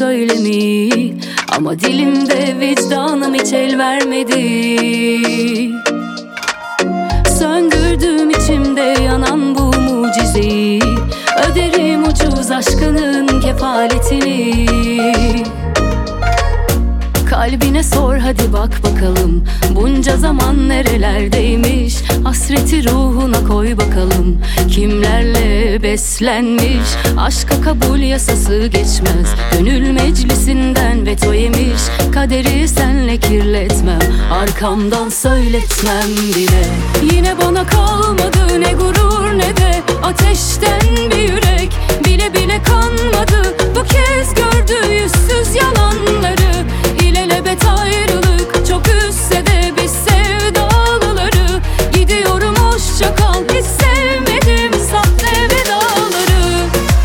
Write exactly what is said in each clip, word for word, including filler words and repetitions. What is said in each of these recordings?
söylemeyi, ama dilimde vicdanım hiç el vermedi. Söndürdüm içimde yanan bu mucizeyi, öderim ucuz aşkının kefaletini. Kalbine sor hadi bak bakalım, bunca zaman nerelerdeymiş. Hasreti ruhuna koy bakalım, kimlerle beslenmiş. Aşka kabul yasası geçmez, gönül meclisinden veto yemiş. Kaderi senle kirletmem, arkamdan söyletmem bile. Yine bana kalmadı ne gurur ne de ateşten bir yürek. Bile bile kanmadı bu kez gördü yüzsüz yalanları. İlelebet ayrılık çok üstse de biz sevdalıları. Gidiyorum hoşça kal, hiç sevmedim sahte vedaları.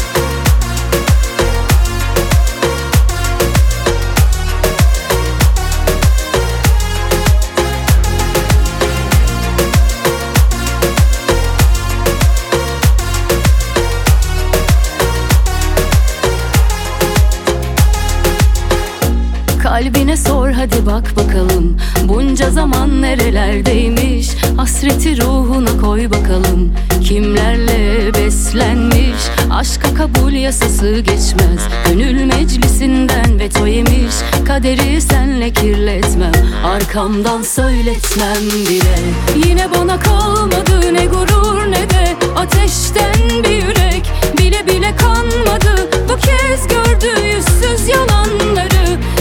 Kalbine sor hadi bak bakalım, bunca zaman nerelerdeymiş. Hasreti ruhuna koy bakalım, kimlerle beslenmiş. Aşka kabul yasası geçmez, gönül meclisinden veto yemiş. Kaderi senle kirletmem, arkamdan söyletmem bile. Yine bana kalmadı ne gurur ne de ateşten bir yürek. Bile bile kanmadı bu kez gördü yüzsüz yalanları.